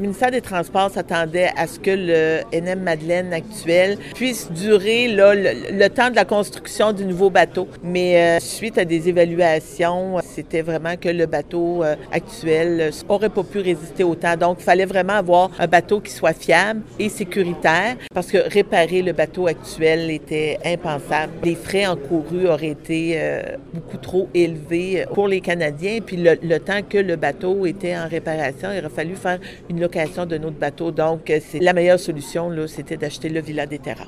ministère des Transports s'attendait à ce que le NM Madeleine actuel puisse durer là, le temps de la construction du nouveau bateau. Mais suite à des évaluations, c'était vraiment que le bateau actuel n'aurait pas pu résister au temps. Donc, il fallait vraiment avoir un bateau qui soit fiable et sécuritaire parce que réparer le bateau actuel était impensable. Les frais encourus auraient été beaucoup trop élevés pour les Canadiens. Puis le temps que le bateau était en réparation, il aurait fallu faire une location de notre bateau. Donc, c'est la meilleure solution, là, c'était d'acheter le Villa des Terrasses.